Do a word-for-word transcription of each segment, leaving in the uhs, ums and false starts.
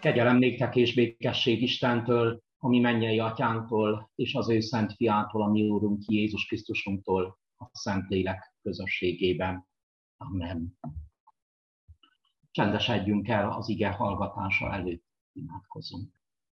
Kegyelem néktek és békesség Istentől, a mi mennyei Atyánktól, és az ő szent fiától, a mi Úrunk Jézus Krisztusunktól, a Szentlélek közösségében. Amen. Csendesedjünk el az ige hallgatása előtt, imádkozzunk.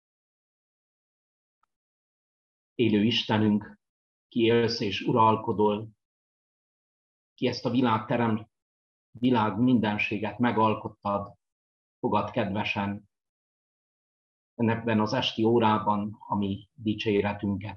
Élő Istenünk, ki élsz és uralkodol, ki ezt a világterem, világ mindenséget megalkottad, fogad kedvesen ebben az esti órában a mi dicséretünket.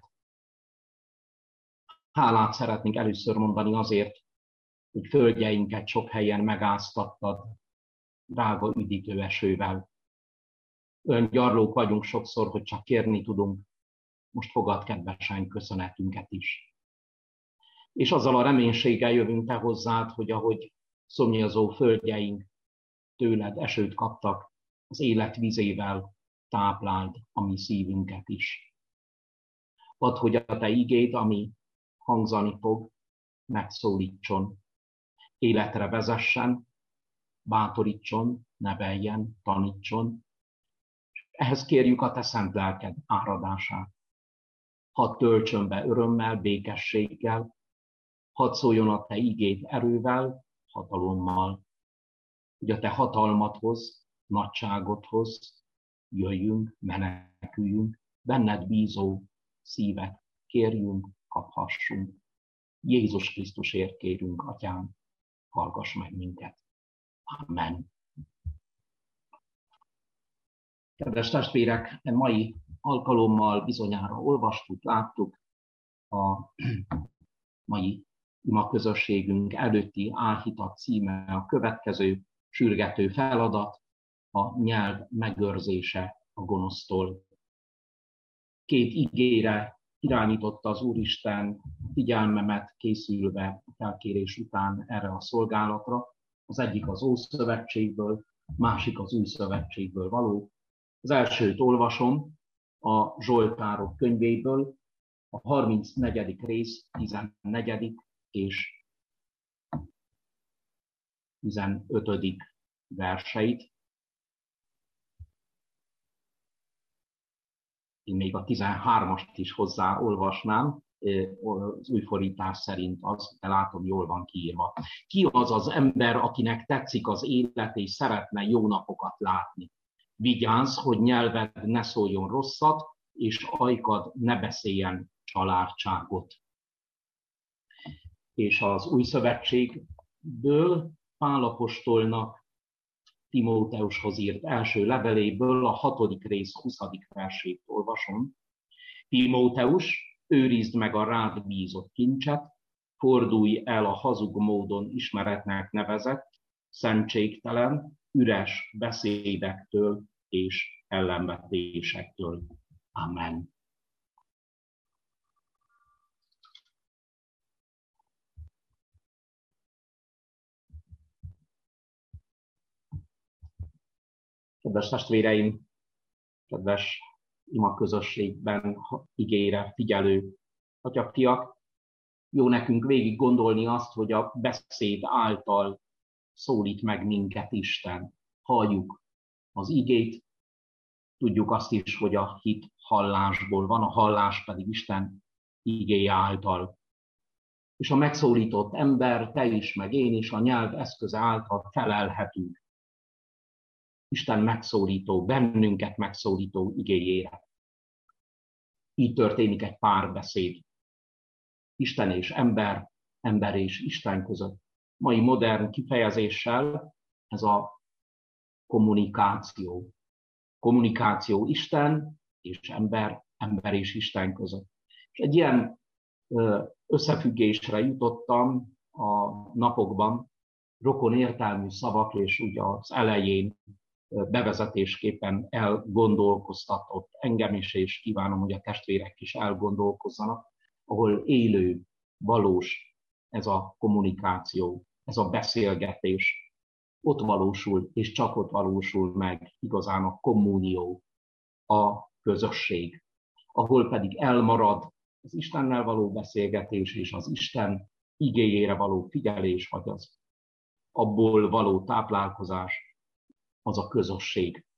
Hálát szeretnénk először mondani azért, hogy földjeinket sok helyen megáztattad, drága üdítő esővel. Olyan gyarlók vagyunk sokszor, hogy csak kérni tudunk, most fogad kedvesen köszönetünket is. És azzal a reménységgel jövünk te hozzád, hogy ahogy szomjazó földjeink tőled esőt kaptak, az élet vizével tápláld a mi szívünket is. Add, hogy a te igéd, ami hangzani fog, megszólítson, életre vezessen, bátorítson, neveljen, tanítson. Ehhez kérjük a te szent lelked áradását. Hadd töltsön be örömmel, békességgel, hadd szóljon a te igéd erővel, hatalommal, hogy a te hatalmadhoz, nagyságodhoz jöjjünk, meneküljünk, benned bízó szívet kérjünk, kaphassunk. Jézus Krisztusért kérünk, Atyám, hallgass meg minket. Amen. Kedves testvérek, a mai alkalommal bizonyára olvastuk, láttuk a mai imaközösségünk előtti álhitat címe a következő sürgető feladat, a nyelv megőrzése a gonosztól. Két igére irányította az Úristen figyelmemet készülve a felkérés után erre a szolgálatra. Az egyik az Ószövetségből, másik az Új Szövetségből való. Az elsőt olvasom a Zsoltárok könyvéből, a harmincnegyedik rész, tizennegyedik és tizenötödik verseit. Én még a tizenhármast is hozzáolvasnám, az új fordítás szerint az, de látom, jól van kiírva. Ki az az ember, akinek tetszik az élet, és szeretne jó napokat látni? Vigyázz, hogy nyelved ne szóljon rosszat, és ajkad ne beszéljen családságot. És az Új Szövetségből Pál apostolnak Timóteushoz írt első leveléből a hatodik rész huszadik versét olvasom. Timóteus, őrizd meg a rád bízott kincset, fordulj el a hazug módon ismeretnek nevezett, szentségtelen, üres beszédektől és ellenvetésektől. Amen. Kedves testvéreim, kedves imaközösségben igére figyelő atyafiak, jó nekünk végig gondolni azt, hogy a beszéd által szólít meg minket Isten. Halljuk az igét, tudjuk azt is, hogy a hit hallásból van, a hallás pedig Isten igéje által. És a megszólított ember, te is, meg én is a nyelv eszköze által felelhetünk Isten megszólító, bennünket megszólító igéjére. Így történik egy párbeszéd. Isten és ember, ember és Isten között. Mai modern kifejezéssel ez a kommunikáció. Kommunikáció Isten és ember, ember és Isten között. És egy ilyen összefüggésre jutottam a napokban, rokon értelmű szavak, és ugye az elején bevezetésképpen elgondolkoztatott engem is, és kívánom, hogy a testvérek is elgondolkozzanak, ahol élő, valós ez a kommunikáció, ez a beszélgetés. Ott valósul, és csak ott valósul meg igazán a kommunió, a közösség, ahol pedig elmarad az Istennel való beszélgetés, és az Isten igéjére való figyelés, vagy az abból való táplálkozás, az a közösség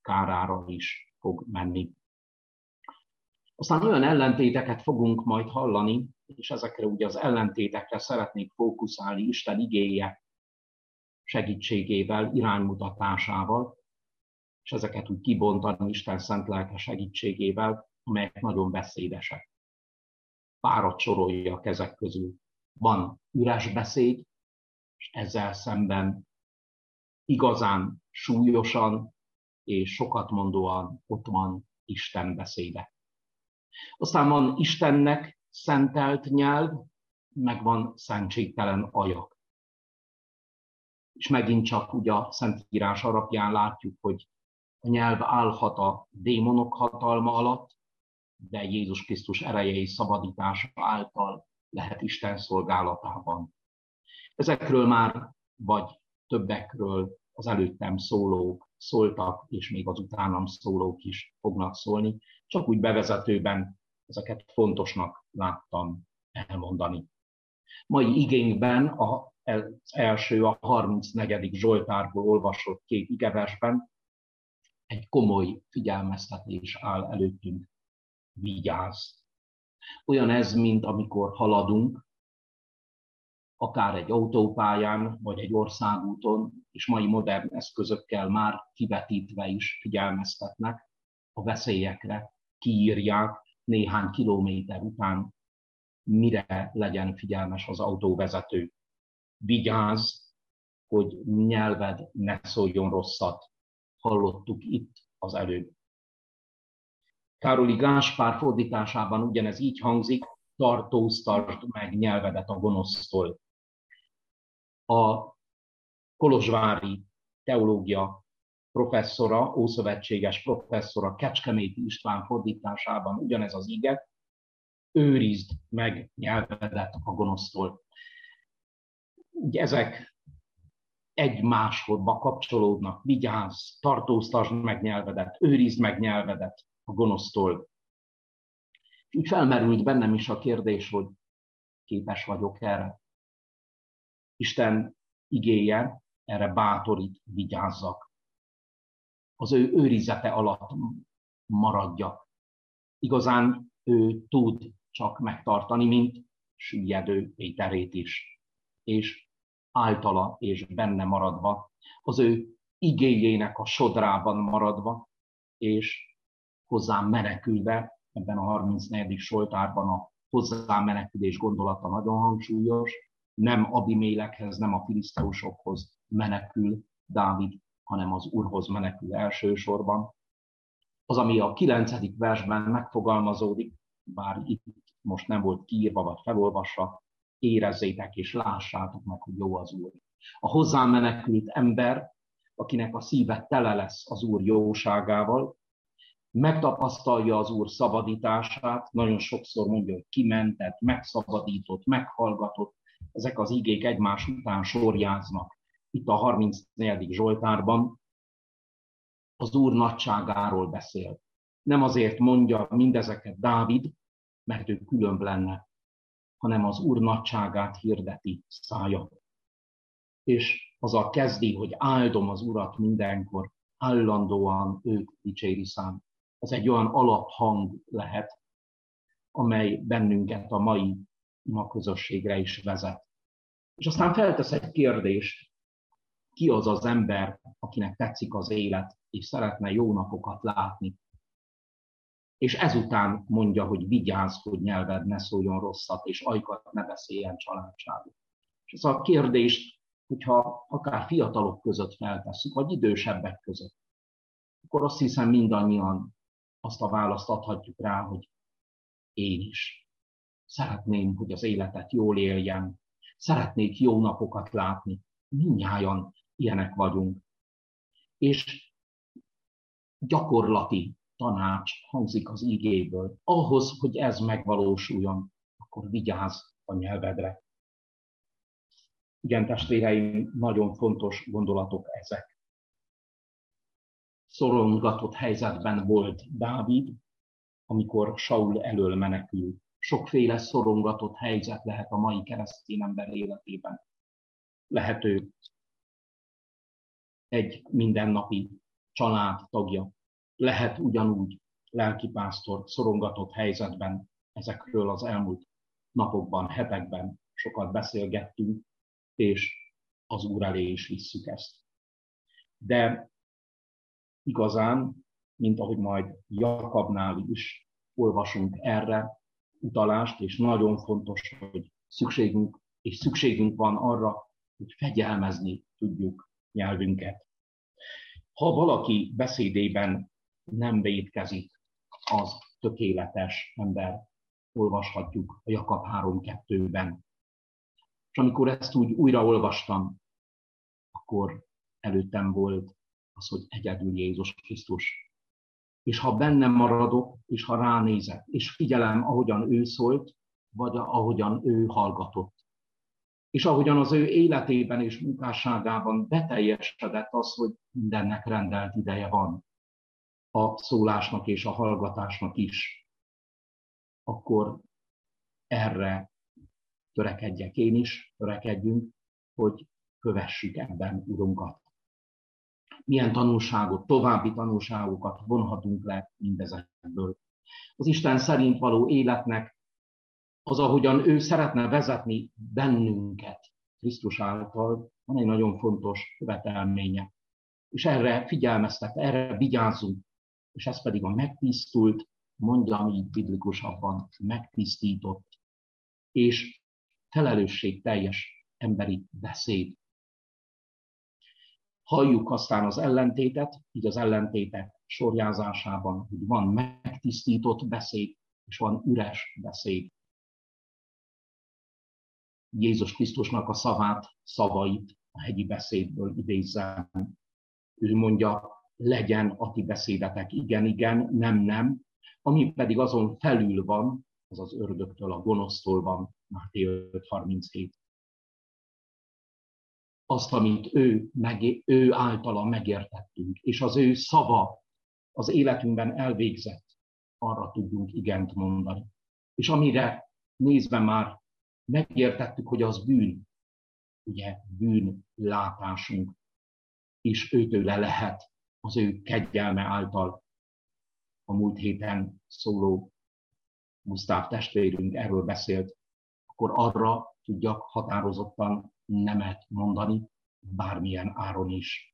kárára is fog menni. Aztán olyan ellentéteket fogunk majd hallani, és ezekre ugye az ellentétekre szeretnék fókuszálni Isten igéje segítségével, iránymutatásával, és ezeket úgy kibontani Isten szent lelke segítségével, amelyek nagyon beszédesek. Párat soroljak ezek közül. Van üres beszéd, és ezzel szemben igazán súlyosan és sokat mondóan ott van Isten beszéde. Aztán van Istennek szentelt nyelv, meg van szentségtelen ajak. És megint csak ugye a Szentírás alapján látjuk, hogy a nyelv állhat a démonok hatalma alatt, de Jézus Krisztus ereje és szabadítása által lehet Isten szolgálatában. Ezekről már, vagy többekről az előttem szólók szóltak, és még az utánam szólók is fognak szólni. Csak úgy bevezetőben ezeket fontosnak láttam elmondani. Mai igénkben az első, a harmincnegyedik Zsoltárból olvasott két igeversben egy komoly figyelmeztetés áll előttünk. Vigyázz! Olyan ez, mint amikor haladunk, akár egy autópályán, vagy egy országúton, és mai modern eszközökkel már kivetítve is figyelmeztetnek a veszélyekre, kiírják néhány kilométer után, mire legyen figyelmes az autóvezető. Vigyázz, hogy nyelved ne szóljon rosszat. Hallottuk itt az előbb. Károli Gáspár fordításában ugyanez így hangzik, tartóztasd meg nyelvedet a gonosztól. A kolozsvári teológia professzora, ószövetséges professzora, Kecskeméti István fordításában ugyanez az ige, őrizd meg nyelvedet a gonosztól. Ugye ezek egymáshodba kapcsolódnak, vigyázz, tartóztasd meg nyelvedet, őrizd meg nyelvedet a gonosztól. Úgy felmerült bennem is a kérdés, hogy képes vagyok erre. Isten igéje erre bátorít, vigyázzak. Az ő őrizete alatt maradjak. Igazán ő tud csak megtartani, mint süllyedő Péterét is. És általa és benne maradva, az ő igéjének a sodrában maradva, és hozzám menekülve, ebben a harmincnegyedik Zsoltárban a hozzám menekülés gondolata nagyon hangsúlyos, nem Abimélekhez, nem a filiszteusokhoz menekül Dávid, hanem az Úrhoz menekül elsősorban. Az, ami a kilencedik versben megfogalmazódik, bár itt most nem volt kiírva vagy felolvasva, érezzétek és lássátok meg, hogy jó az Úr. A hozzám menekült ember, akinek a szíve tele lesz az Úr jóságával, megtapasztalja az Úr szabadítását, nagyon sokszor mondja, hogy kimentett, megszabadított, meghallgatott, ezek az igék egymás után sorjáznak. Itt a harmincnegyedik Zsoltárban az Úr nagyságáról beszél. Nem azért mondja mindezeket Dávid, mert ő különb lenne, hanem az Úr nagyságát hirdeti szája. És azzal kezdi, hogy áldom az Urat mindenkor, állandóan őt dicséri szám. Ez egy olyan alaphang lehet, amely bennünket a mai ima közösségre is vezet. És aztán feltesz egy kérdést, ki az az ember, akinek tetszik az élet, és szeretne jó napokat látni. És ezután mondja, hogy vigyázz, hogy nyelved ne szóljon rosszat, és ajkat ne beszéljen családságot. És ez a kérdést, hogyha akár fiatalok között feltesszük, vagy idősebbek között, akkor azt hiszem mindannyian azt a választ adhatjuk rá, hogy én is szeretném, hogy az életet jól éljem, szeretnék jó napokat látni, mindnyájan ilyenek vagyunk. És gyakorlati tanács hangzik az igéből. Ahhoz, hogy ez megvalósuljon, akkor vigyázz a nyelvedre. Igen, testvéreim, nagyon fontos gondolatok ezek. Szorongatott helyzetben volt Dávid, amikor Saul elől menekül. Sokféle szorongatott helyzet lehet a mai keresztény ember életében. Lehet ő egy mindennapi családtagja, lehet ugyanúgy lelkipásztor szorongatott helyzetben. Ezekről az elmúlt napokban, hetekben sokat beszélgettünk, és az Úr elé is visszük ezt. De igazán, mint ahogy majd Jakabnál is olvasunk erre utalást, és nagyon fontos, hogy szükségünk, és szükségünk van arra, hogy fegyelmezni tudjuk nyelvünket. Ha valaki beszédében nem vétkezik, az tökéletes ember, olvashatjuk a Jakab három kettőben. És amikor ezt úgy újraolvastam, akkor előttem volt az, hogy egyedül Jézus Krisztus. És ha bennem maradok, és ha ránézek, és figyelem, ahogyan ő szólt, vagy ahogyan ő hallgatott, és ahogyan az ő életében és munkásságában beteljesedett az, hogy mindennek rendelt ideje van, a szólásnak és a hallgatásnak is, akkor erre törekedjek én is, törekedjünk, hogy kövessük ebben Urunkat. Milyen tanulságot, további tanulságokat vonhatunk le mindezekből. Az Isten szerint való életnek az, ahogyan ő szeretne vezetni bennünket Krisztus által, van egy nagyon fontos követelménye. És erre figyelmeztet, erre vigyázzunk, és ez pedig a megtisztult, mondjam így biblikusabban, megtisztított és felelősségteljes emberi beszéd. Halljuk aztán az ellentétet, így az ellentétek sorjázásában, hogy van megtisztított beszéd, és van üres beszéd. Jézus Krisztusnak a szavát, szavait a hegyi beszédből idézzem. Ő mondja, legyen a ti beszédetek igen, igen, nem, nem, ami pedig azon felül van, az az ördögtől, a gonosztól van, Máté öt harminchét. Azt, amit ő, meg, ő általa megértettünk, és az ő szava az életünkben elvégzett, arra tudjunk igent mondani. És amire nézve már megértettük, hogy az bűn, ugye bűnlátásunk, és őtőle lehet az ő kegyelme által. A múlt héten szóló Gusztáv testvérünk erről beszélt, akkor arra tudjak határozottan nemet mondani, bármilyen áron is.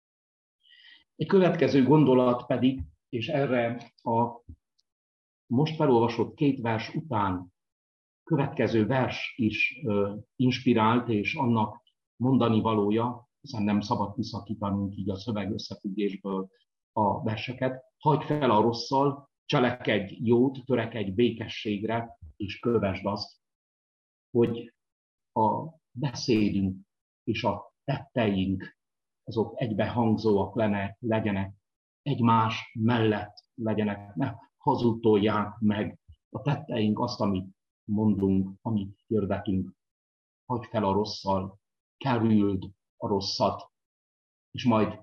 Egy következő gondolat pedig, és erre a most felolvasott két vers után következő vers is uh, inspirált, és annak mondani valója, hiszen nem szabad kiszakítanunk így a szöveg összefüggésből a verseket. Hagyd fel a rosszal, cselekedj jót, törekedj békességre, és kövesd azt, hogy a beszédünk és a tetteink, azok egybehangzóak lenne, legyenek, egymás mellett legyenek, ne hazudtolják meg a tetteink azt, amit mondunk, amit hirdetünk. Hagyd fel a rosszal, kerüld a rosszat, és majd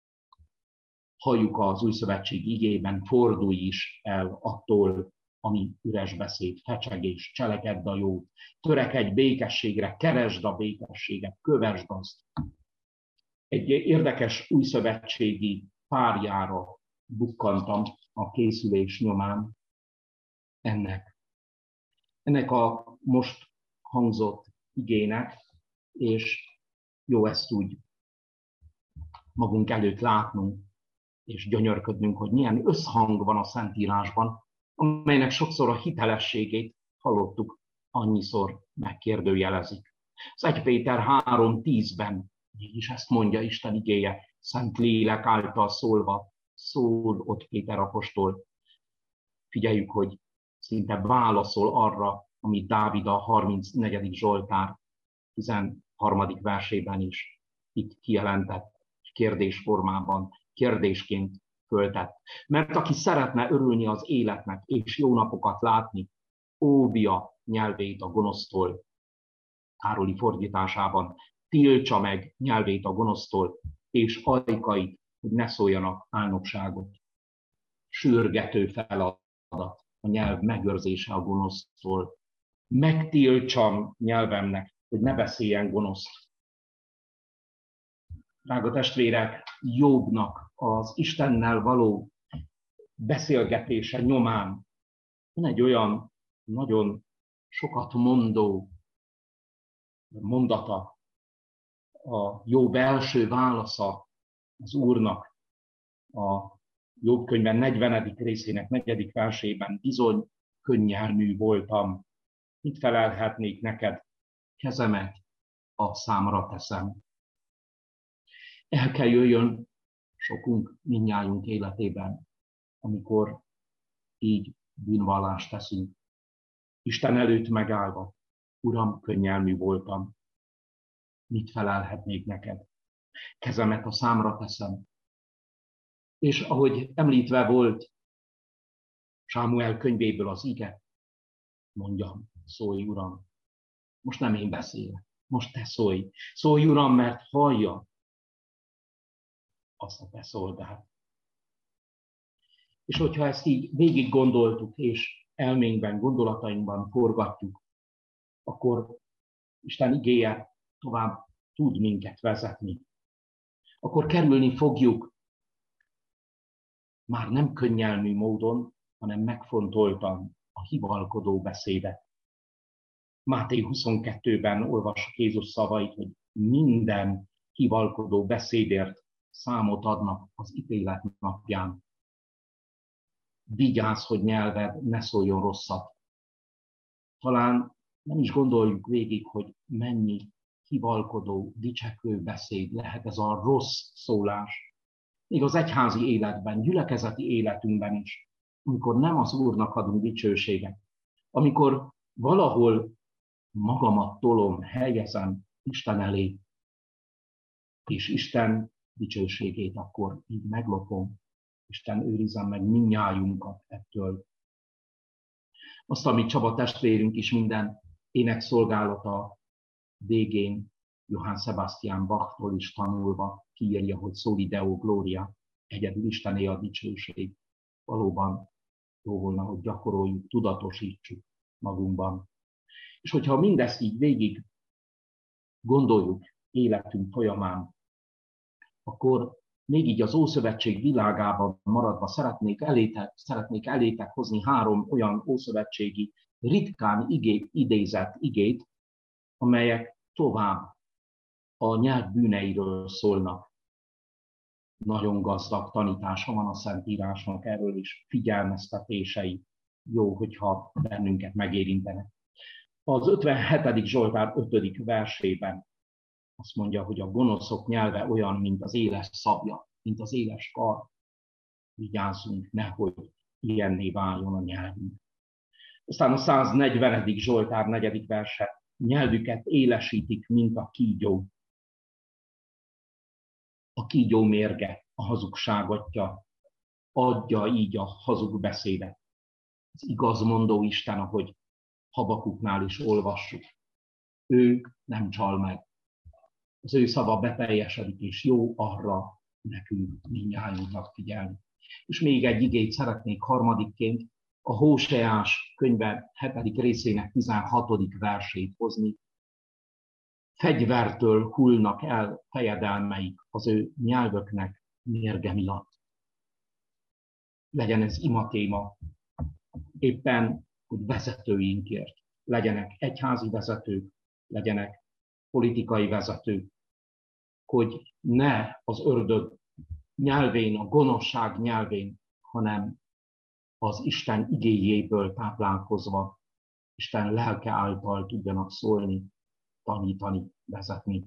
halljuk az Új Szövetség igében, fordulj is el attól, ami üres beszéd, fecsegés, cselekedd a jót, törekedj békességre, keresd a békességet, kövesd azt. Egy érdekes újszövetségi párjára bukkantam a készülés nyomán ennek. Ennek a most hangzott igének, és jó ezt úgy magunk előtt látnunk, és gyönyörködnünk, hogy milyen összhang van a Szentírásban, amelynek sokszor a hitelességét hallottuk, annyiszor megkérdőjelezik. Az Egy Péter három tízben mégis ezt mondja Isten igéje, Szent Lélek által szólva, szól ott Péter apostol. Figyeljük, hogy szinte válaszol arra, amit Dávid a harmincnegyedik Zsoltár tizenharmadik versében is itt kijelentett, kérdésformában, kérdésként föltett. Mert aki szeretne örülni az életnek és jó napokat látni, óvja nyelvét a gonosztól. Károli fordításában tiltsa meg nyelvét a gonosztól, és ajkait, hogy ne szóljanak álnokságot. Sürgető feladat a nyelv megőrzése a gonosztól. Megtiltsam nyelvemnek, hogy ne beszéljen gonoszt. Drága testvérek, Jobbnak az Istennel való beszélgetése nyomán van egy olyan nagyon sokat mondó mondata, a jó belső válasza az Úrnak a Jobb könyve negyvenedik részének negyedik versében: bizony könnyelmű voltam, mit felelhetnék neked, kezemet a számra teszem. El kell jöjjön sokunk, mindnyájunk életében, amikor így bűnvallást teszünk. Isten előtt megállva: Uram, könnyelmű voltam, mit felelhetnék neked, kezemet a számra teszem. És ahogy említve volt Sámuel könyvéből az ige, mondjam, szólj, Uram, most nem én beszélek, most te szólj. Szólj, Uram, mert hallja azt a te szolgád. És hogyha ezt így végig gondoltuk, és elménkben, gondolatainkban forgatjuk, akkor Isten igéje tovább tud minket vezetni. Akkor kerülni fogjuk már nem könnyelmű módon, hanem megfontoltan a hivalkodó beszédet. Máté huszonkettőben olvassuk Jézus szavait, hogy minden hivalkodó beszédért számot adnak az ítélet napján. Vigyázz, hogy nyelved ne szóljon rosszat. Talán nem is gondoljuk végig, hogy mennyi hivalkodó, dicsekvő beszéd lehet ez a rossz szólás. Még az egyházi életben, gyülekezeti életünkben is, amikor nem az Úrnak adunk dicsőséget, amikor valahol magamat tolom, helyezem Isten elé, és Isten dicsőségét akkor így meglopom, Isten őrizem meg mindnyájunkat ettől. Azt, amit Csaba testvérünk is minden énekszolgálata végén Johann Sebastian Bachtól is tanulva kiírja, hogy Soli Deo Gloria, egyedül Istené a dicsőség. Valóban jó volna, hogy gyakoroljuk, tudatosítsuk magunkban. És hogyha mindezt így végig gondoljuk életünk folyamán, akkor még így az Ószövetség világában maradva szeretnék elétek, szeretnék elétek hozni három olyan ószövetségi ritkán igé, idézett igét, amelyek tovább a nyelv bűneiről szólnak. Nagyon gazdag tanítása van a Szentírásnak, erről is figyelmeztetései. Jó, hogyha bennünket megérintenek. Az ötvenhetedik Zsoltár ötödik versében azt mondja, hogy a gonoszok nyelve olyan, mint az éles szabja, mint az éles kar. Vigyázzunk, nehogy ilyenné váljon a nyelvünk. Aztán a száznegyvenedik Zsoltár negyedik verse: nyelvüket élesítik, mint a kígyó. A kígyó mérge, a hazugságatja, adja így a hazug beszédet. Az igazmondó Isten, ahogy Habakuknál is olvassuk, ő nem csal meg. Az ő szava beteljesedik, és jó arra nekünk, mindnyájunknak figyelni. És még egy igét szeretnék harmadikként a Hóseás könyve hetedik részének tizenhatodik versét hozni. Fegyvertől hullnak el fejedelmeik az ő nyelvöknek mérge miatt. Legyen ez imatéma, éppen, hogy vezetőinkért. Legyenek egyházi vezetők, legyenek politikai vezetők, hogy ne az ördög nyelvén, a gonoszság nyelvén, hanem az Isten igéjéből táplálkozva, Isten lelke által tudjanak szólni, tanítani, vezetni.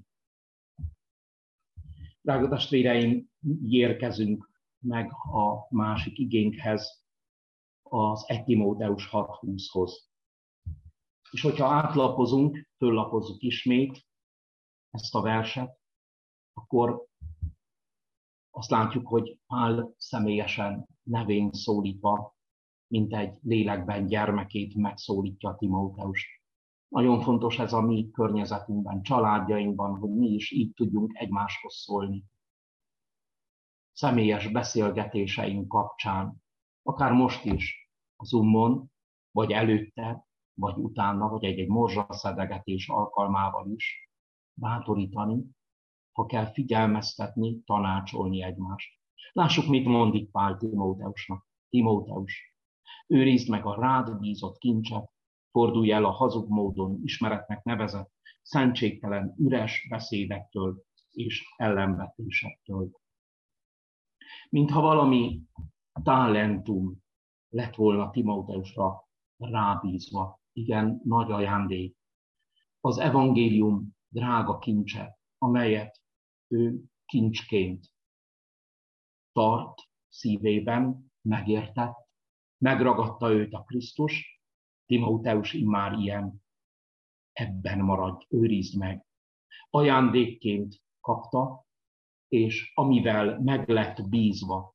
Drága testvéreim, érkezünk meg a másik igénkhez, az egy Timóteus hat húszhoz. És hogyha átlapozunk, föllapozzuk ismét ezt a verset, akkor azt látjuk, hogy Pál személyesen nevén szólítva, mint egy lélekben gyermekét megszólítja Timóteust. Nagyon fontos ez a mi környezetünkben, családjainkban, hogy mi is így tudjunk egymáshoz szólni. Személyes beszélgetéseink kapcsán, akár most is, a Zoomon, vagy előtte, vagy utána, vagy egy-egy morzsaszedegetés alkalmával is bátorítani, ha kell figyelmeztetni, tanácsolni egymást. Lássuk, mit mond itt Pál Timóteusnak. Timóteus, őrizd meg a rád bízott kincset, fordulj el a hazug módon ismeretnek nevezett, szentségtelen, üres beszédektől és ellenvetésektől. Mintha valami talentum lett volna Timóteusra rábízva. Igen, nagy ajándék. Az evangélium drága kincse, amelyet ő kincsként tart szívében, megértett, megragadta őt a Krisztus, Timóteus immár ilyen, ebben maradj, őrizd meg. Ajándékként kapta, és amivel meg lett bízva,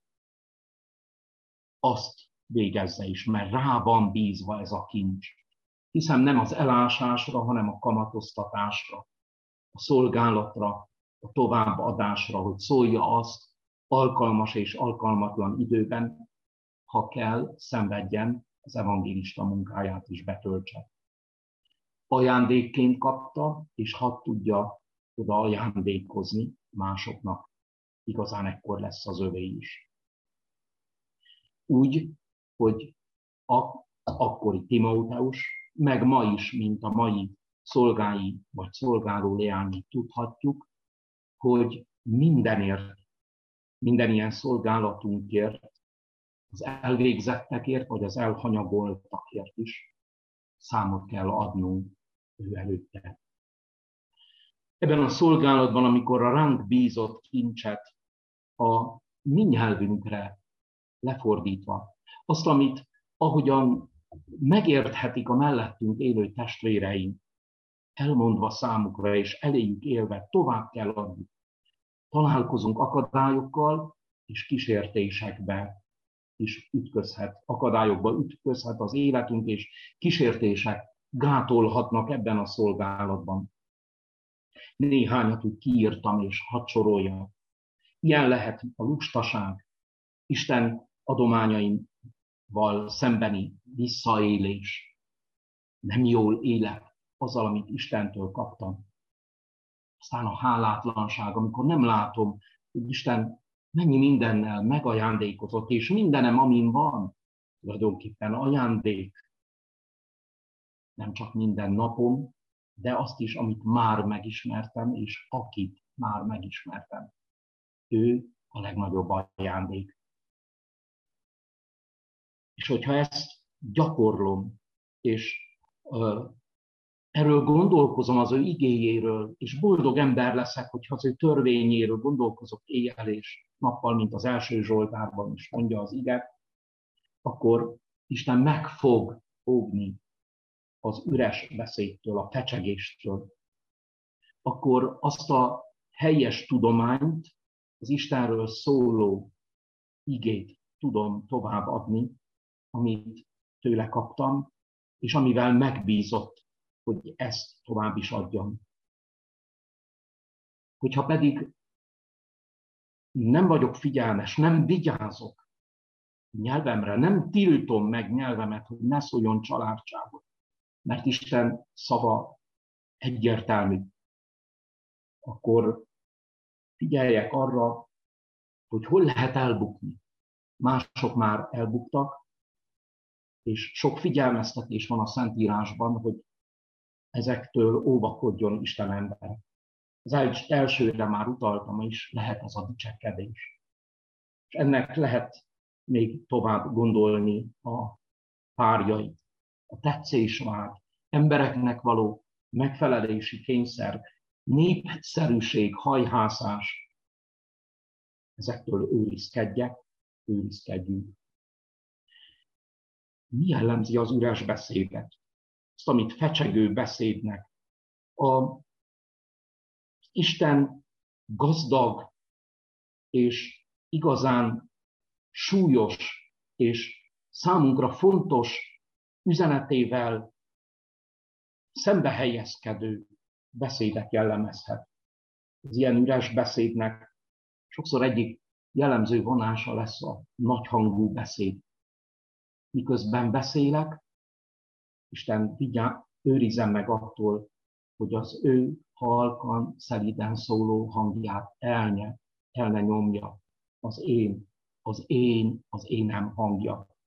azt végezze is, mert rá van bízva ez a kincs. Hiszen nem az elásásra, hanem a kamatoztatásra, a szolgálatra, a továbbadásra, hogy szólja azt alkalmas és alkalmatlan időben, ha kell, szenvedjen, az evangélista munkáját is betöltse. Ajándékként kapta, és hadd tudja oda ajándékozni másoknak. Igazán ekkor lesz az övé is. Úgy, hogy a, akkori Timóteus, meg ma is, mint a mai szolgái vagy szolgáló leányi tudhatjuk, hogy mindenért, minden ilyen szolgálatunkért, az elvégzettekért, vagy az elhanyagoltakért is számot kell adnunk ő előtte. Ebben a szolgálatban, amikor a ránk bízott kincset a mi nyelvünkre lefordítva, azt, amit ahogyan megérthetik a mellettünk élő testvéreink, elmondva számukra és eléjük élve tovább kell adni. Találkozunk akadályokkal és kísértésekbe is ütközhet, akadályokba ütközhet az életünk, és kísértések gátolhatnak ebben a szolgálatban. Néhányat úgy kiírtam, és hadd soroljam. Ilyen lehet a lustaság, Isten adományaimval szembeni visszaélés. Nem jól élek azzal, amit Istentől kaptam. Aztán a hálátlanság, amikor nem látom, hogy Isten mennyi mindennel megajándékozott, és mindenem, amin van, tulajdonképpen ajándék. Nem csak minden napom, de azt is, amit már megismertem, és akit már megismertem. Ő a legnagyobb ajándék. És hogyha ezt gyakorlom, és uh, erről gondolkozom, az ő igéjéről, és boldog ember leszek, hogyha az ő törvényéről gondolkozok éjjel és nappal, mint az első Zsoltárban is mondja az ige, akkor Isten meg fog fogni az üres beszédtől, a fecsegéstől. Akkor azt a helyes tudományt, az Istenről szóló igét tudom továbbadni, amit tőle kaptam, és amivel megbízott, hogy ezt tovább is adjam. Hogyha pedig nem vagyok figyelmes, nem vigyázok nyelvemre, nem tiltom meg nyelvemet, hogy ne szóljon családságot, mert Isten szava egyértelmű, akkor figyeljek arra, hogy hol lehet elbukni. Mások már elbuktak, és sok figyelmeztetés van a Szentírásban, hogy ezektől óvakodjon Isten ember. Az elsőre már utaltam is, lehet ez a dicsekedés. És ennek lehet még tovább gondolni a párjait, a tetszésvágy, embereknek való megfelelési kényszer, népszerűség, hajhászás. Ezektől őrizkedjek, őrizkedjünk. Mi jellemzi az üres beszédet? Azt, amit fecsegő beszédnek. A Isten gazdag és igazán súlyos és számunkra fontos üzenetével szembehelyezkedő beszédet jellemezhet. Az ilyen üres beszédnek sokszor egyik jellemző vonása lesz a nagyhangú beszéd. Miközben beszélek, Isten vigyá, őrizem meg attól, hogy az ő halkan, szelíden szóló hangját elnye, el ne nyomja az én, az én, az énem hangja.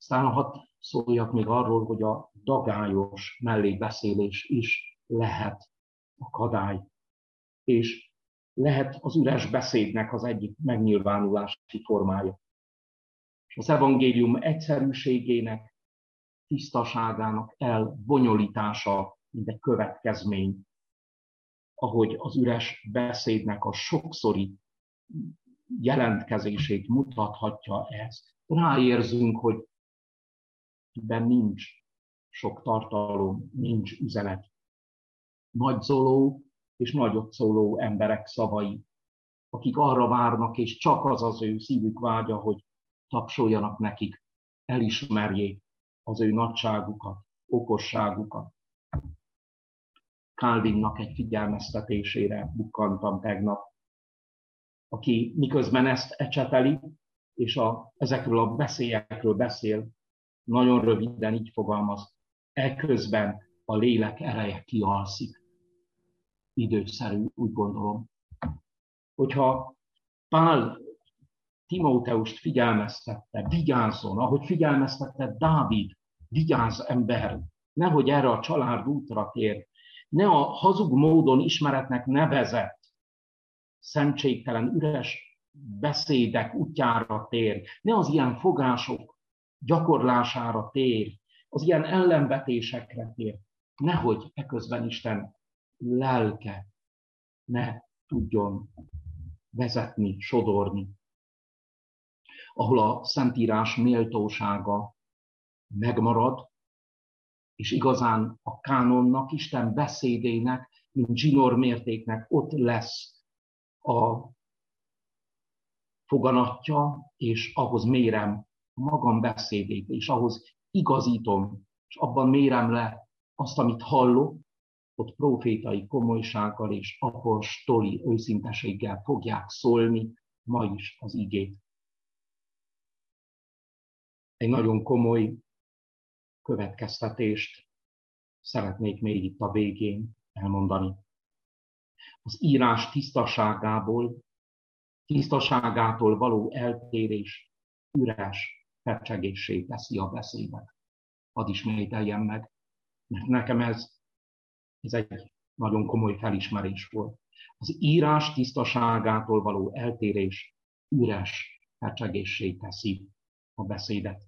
Aztán hadd szóljak még arról, hogy a dagályos mellébeszélés is lehet akadály, és lehet az üres beszédnek az egyik megnyilvánulási formája. És az evangélium egyszerűségének, tisztaságának elbonyolítása, mint egy következmény, ahogy az üres beszédnek a sokszori jelentkezését mutathatja ez. Ráérzünk, hogy ebben nincs sok tartalom, nincs üzenet. Nagy szóló és nagyot szóló emberek szavai, akik arra várnak, és csak az az ő szívük vágya, hogy tapsoljanak nekik, elismerjék az ő nagyságukat, okosságukat. Calvinnak egy figyelmeztetésére bukkantam tegnap, aki miközben ezt ecseteli, és a, ezekről a veszélyekről beszél, nagyon röviden így fogalmaz, eközben a lélek ereje kialszik. Időszerű, úgy gondolom. Hogyha Pál Timóteust figyelmeztette, vigyázzon, ahogy figyelmeztette Dávid, vigyázz ember, nehogy erre a család útra tér, ne a hazug módon ismeretnek nevezett, szentségtelen, üres beszédek útjára tér, ne az ilyen fogások gyakorlására tér, az ilyen ellenvetésekre tér, nehogy eközben Isten lelke ne tudjon vezetni, sodorni, ahol a Szentírás méltósága megmarad, és igazán a kánonnak, Isten beszédének, mint zsinórmértéknek ott lesz a foganatja, és ahhoz mérem magam beszédét, és ahhoz igazítom, és abban mérem le azt, amit hallok, ott profétai komolysággal és apostoli őszinteséggel fogják szólni ma is az igét. Egy nagyon komoly következtetést szeretnék még itt a végén elmondani. Az írás tisztaságából, tisztaságától való eltérés üres fecsegéssé teszi a beszédet. Hadd ismételjem meg, mert nekem ez, ez egy nagyon komoly felismerés volt. Az írás tisztaságától való eltérés üres fecsegéssé teszi a beszédet.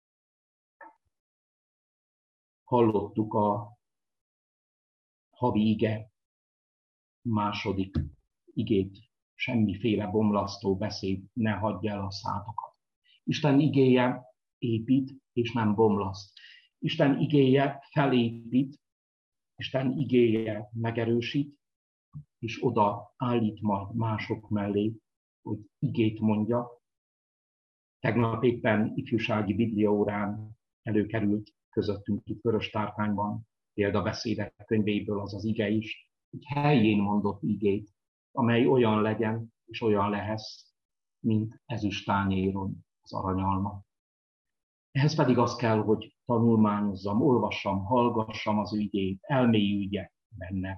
Hallottuk a havi ige második igét, semmiféle bomlasztó beszéd ne hagyja el a szátokat. Isten igéje épít, és nem bomlaszt. Isten igéje felépít, Isten igéje megerősít, és oda állít majd mások mellé, hogy igét mondja. Tegnap éppen ifjúsági bibliaórán előkerült közöttünk itt Vörös Tárkányban, példabeszédek könyvéből az az ige is, hogy helyén mondott igét, amely olyan legyen és olyan lehez, mint ezüsttányéron az aranyalma. Ehhez pedig az kell, hogy tanulmányozzam, olvassam, hallgassam az ő igét, elmélyüljek benne.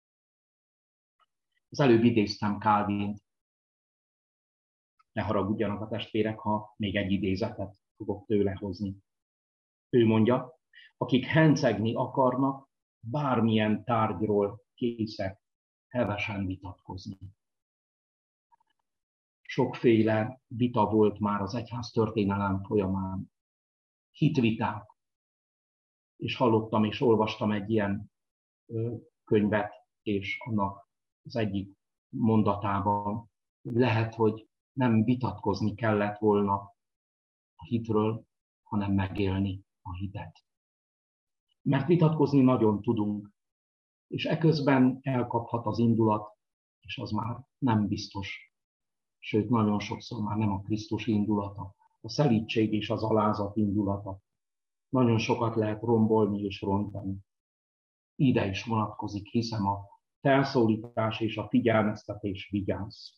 Az előbb idéztem Calvint. Ne haragudjanak a testvérek, ha még egy idézetet fogok tőle hozni. Ő mondja, akik hencegni akarnak, bármilyen tárgyról készek hevesen vitatkozni. Sokféle vita volt már az egyház történelem folyamán. Hitviták. És hallottam és olvastam egy ilyen könyvet, és annak az egyik mondatában lehet, hogy nem vitatkozni kellett volna a hitről, hanem megélni a hitet. Mert vitatkozni nagyon tudunk, és eközben elkaphat az indulat, és az már nem biztos. Sőt, nagyon sokszor már nem a Krisztus indulata, a szelídség és az alázat indulata. Nagyon sokat lehet rombolni és rontani. Ide is vonatkozik, hiszem, a felszólítás és a figyelmeztetés vigyázz.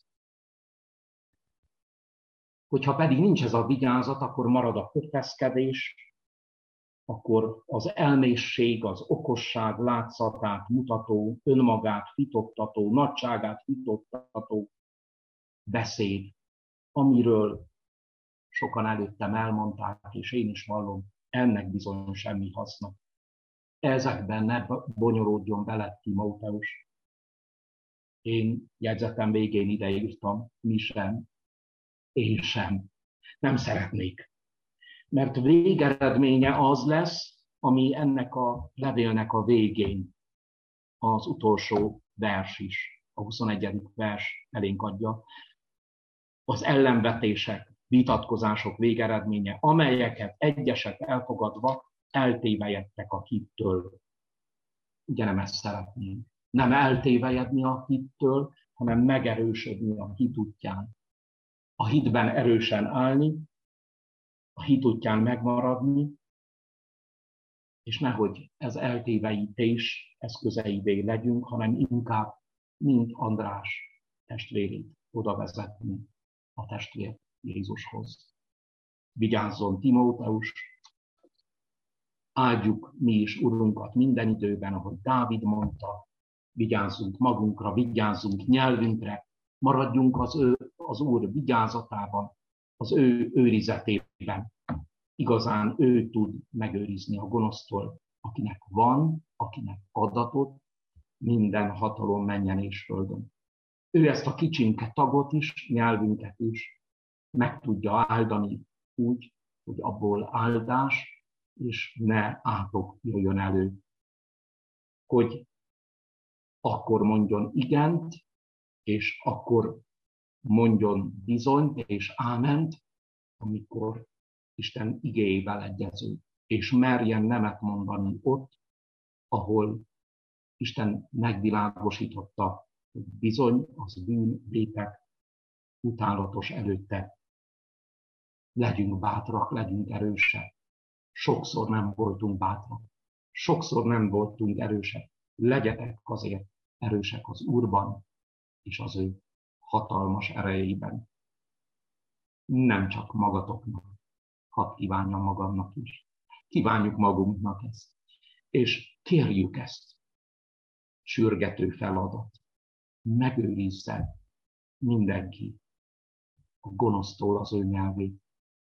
Hogyha pedig nincs ez a vigyázat, akkor marad a köteszkedés, akkor az elmészség, az okosság látszatát mutató, önmagát fitoktató, nagyságát fitoktató beszéd, amiről sokan előttem elmondták, és én is vallom, ennek bizony semmi haszna. Ezekben ne bonyolódjon bele Timóteus. Én jegyzetem végén ideírtam, mi sem, én sem. Nem szeretnék. Mert végeredménye az lesz, ami ennek a levélnek a végén az utolsó vers is, a huszonegyedik vers elénk adja. Az ellenvetések, vitatkozások végeredménye, amelyeket egyesek elfogadva eltévejedtek a hittől. Ugye nem ezt szeretnénk. Nem eltévejedni a hittől, hanem megerősödni a hit útján. A hitben erősen állni, a hit útján megmaradni, és nehogy ez eltéveítés eszközeivé legyünk, hanem inkább, mint András testvérét oda vezetni a testvér Jézushoz. Vigyázzon Timóteus, áldjuk mi is Urunkat minden időben, ahogy Dávid mondta, vigyázzunk magunkra, vigyázzunk nyelvünkre, maradjunk az, ő, az Úr vigyázatában, az ő őrizetében. Igazán ő tud megőrizni a gonosztól, akinek van, akinek adatot minden hatalom mennyen és földön. Ő ezt a kicsinke tagot is, nyelvünket is meg tudja áldani úgy, hogy abból áldás és ne átok jöjjön elő. Hogy akkor mondjon igent, és akkor mondjon bizonyt és áment, amikor Isten igéjével egyező, és merjen nemet mondani ott, ahol Isten megvilágosította, hogy bizony az bűn vétek utálatos előtte. Legyünk bátrak, legyünk erősek. Sokszor nem voltunk bátrak. Sokszor nem voltunk erősek. Legyetek azért erősek az Úrban és az ő hatalmas erejében. Nem csak magatoknak, hadd kívánjam magamnak is. Kívánjuk magunknak ezt. És kérjük ezt. Sürgető feladat. Megőrizze mindenki a gonosztól az ő nyelvét.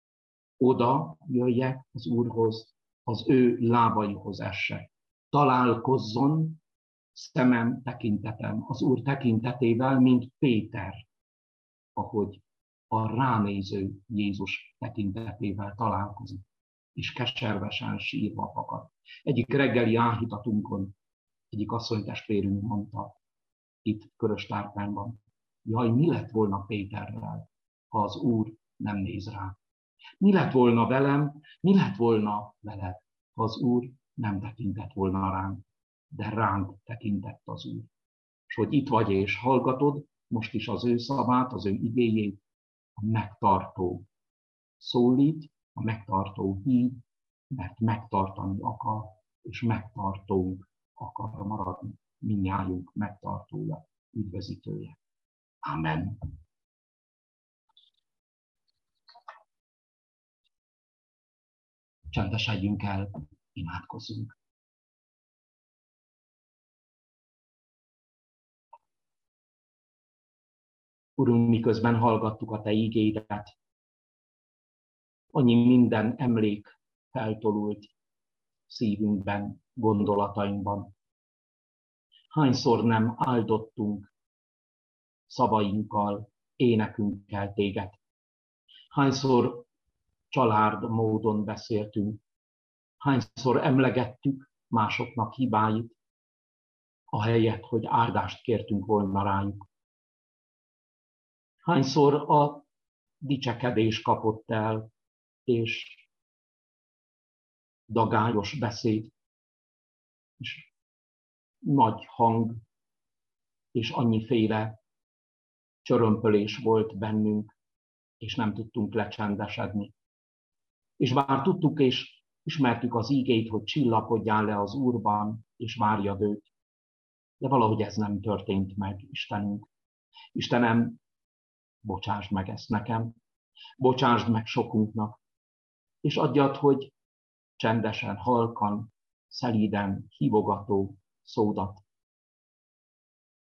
Oda jöjjek az Úrhoz, az ő lábaihoz essek. Találkozzon szemem, tekintetem az Úr tekintetével, mint Péter, ahogy a ránéző Jézus tekintetével találkozik, és keservesen sírva fakad. Egyik reggeli áhítatunkon egyik asszonytestvérünk mondta itt Köröstárkányban, jaj, mi lett volna Péterrel, ha az Úr nem néz rá? Mi lett volna velem, mi lett volna veled, ha az Úr nem tekintett volna ránk, de ránk tekintett az Úr. És hogy itt vagy és hallgatod most is az ő szavát, az ő igéjét, a megtartó szólít, a megtartó hív, mert megtartani akar, és megtartónk akar maradni, mindnyájunk megtartója, üdvözítője. Amen. Csendesedjünk el, imádkozzunk. Urunk, miközben hallgattuk a Te ígédet, annyi minden emlék feltolult szívünkben, gondolatainkban. Hányszor nem áldottunk szavainkkal, énekünkkel Téged. Hányszor család módon beszéltünk, hányszor emlegettük másoknak hibáit, ahelyett, hogy áldást kértünk volna rájuk. Hányszor a dicsekedés kapott el, és dagályos beszéd, és nagy hang, és annyiféle csörömpölés volt bennünk, és nem tudtunk lecsendesedni. És bár tudtuk és ismertük az ígét, hogy csillapodjál le az Úrban, és várjad őt, de valahogy ez nem történt meg, Istenünk. Istenem, bocsásd meg ezt nekem, bocsásd meg sokunknak, és adjad, hogy csendesen, halkan, szelíden, hívogató szódat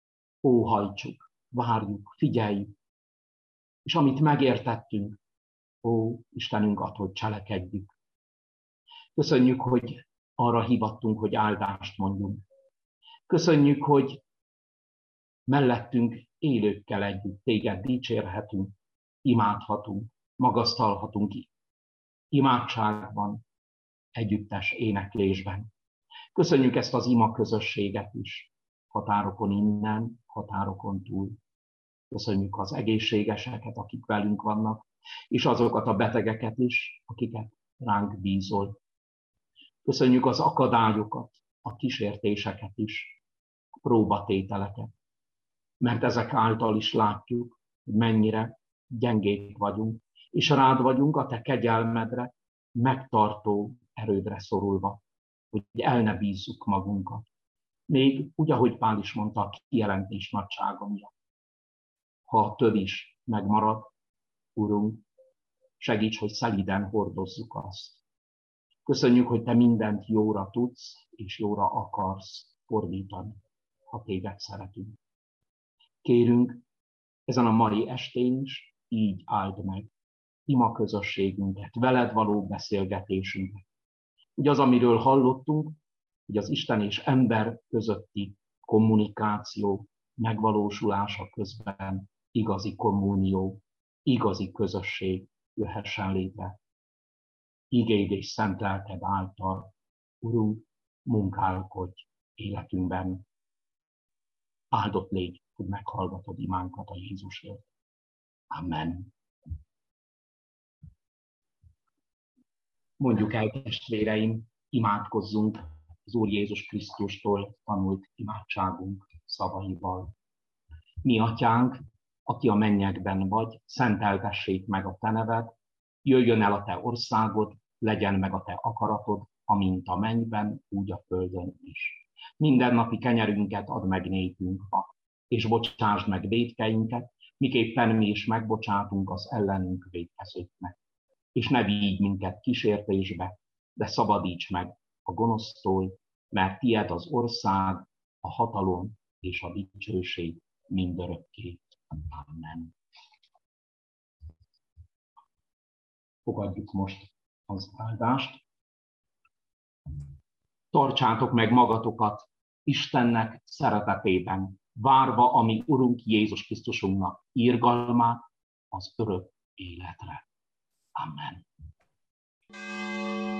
óhajtsuk, várjuk, figyeljük, és amit megértettünk, Ó, Istenünk, add, hogy cselekedjük. Köszönjük, hogy arra hívattunk, hogy áldást mondjunk. Köszönjük, hogy mellettünk élőkkel együtt téged dicsérhetünk, imádhatunk, magasztalhatunk imádságban, együttes éneklésben. Köszönjük ezt az ima közösséget is, határokon innen, határokon túl. Köszönjük az egészségeseket, akik velünk vannak, és azokat a betegeket is, akiket ránk bízol. Köszönjük az akadályokat, a kísértéseket is, a próbatételeket, mert ezek által is látjuk, hogy mennyire gyengék vagyunk, és rád vagyunk a te kegyelmedre, megtartó erődre szorulva, hogy el ne bízzuk magunkat. Még úgy, ahogy Pál is mondta, a kijelentés nagysága miatt. Ha a több is megmarad, Urunk, segíts, hogy szelíden hordozzuk azt. Köszönjük, hogy te mindent jóra tudsz, és jóra akarsz fordítani, ha téged szeretünk. Kérünk, ezen a mai estén is így áld meg ima közösségünket, veled való beszélgetésünket. Úgy az, amiről hallottunk, hogy az Isten és ember közötti kommunikáció megvalósulása közben igazi kommunió, igazi közösség jöhessen létre. Igéd és szent lelked által, Urunk, munkálkodj életünkben. Áldott légy, hogy meghallgatod imánkat a Jézusért. Amen. Mondjuk el, testvéreim, imádkozzunk az Úr Jézus Krisztustól tanult imádságunk szavaival. Mi, Atyánk, aki a mennyekben vagy, szenteltessék meg a te neved, jöjjön el a te országod, legyen meg a te akaratod, amint a mennyben, úgy a földön is. Mindennapi kenyerünket add meg nékünk ma, és bocsásd meg vétkeinket, miképpen mi is megbocsátunk az ellenünk vétkezőknek. És ne vigy minket kísértésbe, de szabadíts meg a gonosztól, mert tied az ország, a hatalom és a dicsőség mindörökké. Amen. Fogadjuk most az áldást. Tartsátok meg magatokat Istennek szeretetében, várva a mi Urunk Jézus Krisztusunknak irgalmát az örök életre. Amen.